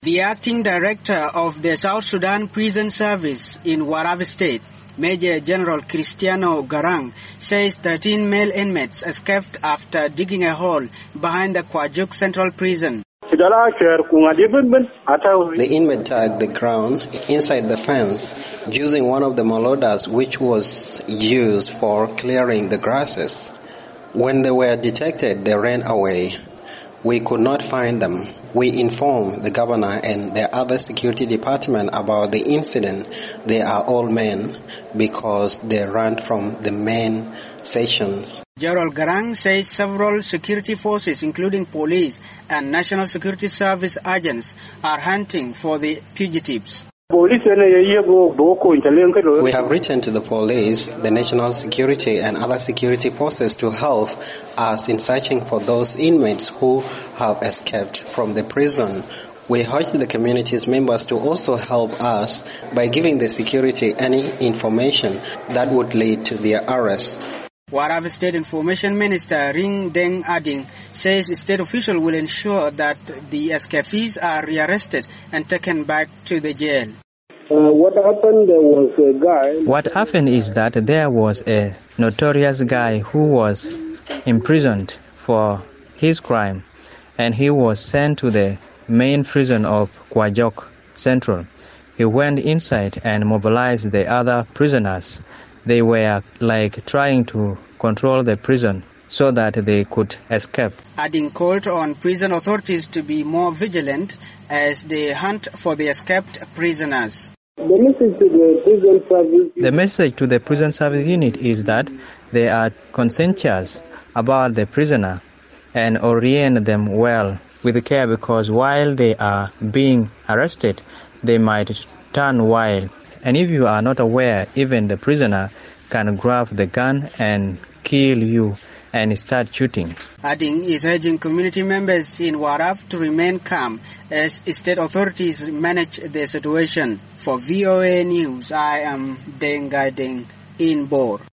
The acting director of the South Sudan Prison Service in Warab State, Major General Cristiano Garang, says 13 male inmates escaped after digging a hole behind the Kwajuk Central Prison. The inmate dug the ground inside the fence using one of the molodas which was used for clearing the grasses. When they were detected, they ran away. We could not find them. We informed the governor and the other security department about the incident. They are all men because they ran from the main sessions. General Garang says several security forces, including police and National Security Service agents, are hunting for the fugitives. We have written to the police, the national security and other security forces to help us in searching for those inmates who have escaped from the prison. We urge the community's members to also help us by giving the security any information that would lead to their arrest. Warab State Information Minister Ring Deng Ading says state officials will ensure that the escapees are rearrested and taken back to the jail. What happened, there was a guy... What happened is that there was a notorious guy who was imprisoned for his crime, and he was sent to the main prison of Kwajok Central. He went inside and mobilized the other prisoners. They were trying to control the prison so that they could escape. Adding called on prison authorities to be more vigilant as they hunt for the escaped prisoners. The message to the prison service unit is that they are conscientious about the prisoner and orient them well with care, because while they are being arrested, they might turn wild. And if you are not aware, even the prisoner can grab the gun and kill you and start shooting. Adding is urging community members in Warab to remain calm as state authorities manage the situation. For VOA News, I am Deng Gai Deng in Bor.